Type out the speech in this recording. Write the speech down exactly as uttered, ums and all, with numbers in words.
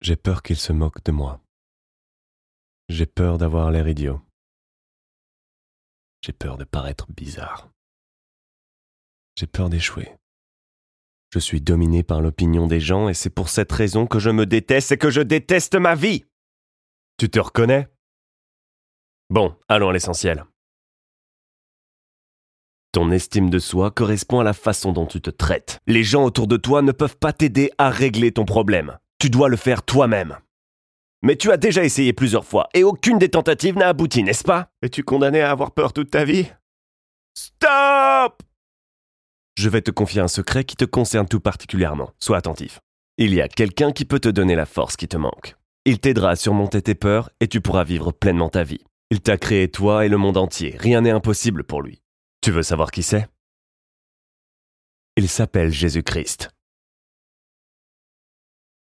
J'ai peur qu'il se moque de moi. J'ai peur d'avoir l'air idiot. J'ai peur de paraître bizarre. J'ai peur d'échouer. Je suis dominé par l'opinion des gens et c'est pour cette raison que je me déteste et que je déteste ma vie. Tu te reconnais ? Bon, allons à l'essentiel. Ton estime de soi correspond à la façon dont tu te traites. Les gens autour de toi ne peuvent pas t'aider à régler ton problème. Tu dois le faire toi-même. Mais tu as déjà essayé plusieurs fois et aucune des tentatives n'a abouti, n'est-ce pas ? Es-tu condamné à avoir peur toute ta vie ? Stop ! Je vais te confier un secret qui te concerne tout particulièrement. Sois attentif. Il y a quelqu'un qui peut te donner la force qui te manque. Il t'aidera à surmonter tes peurs et tu pourras vivre pleinement ta vie. Il t'a créé toi et le monde entier. Rien n'est impossible pour lui. Tu veux savoir qui c'est ? Il s'appelle Jésus-Christ.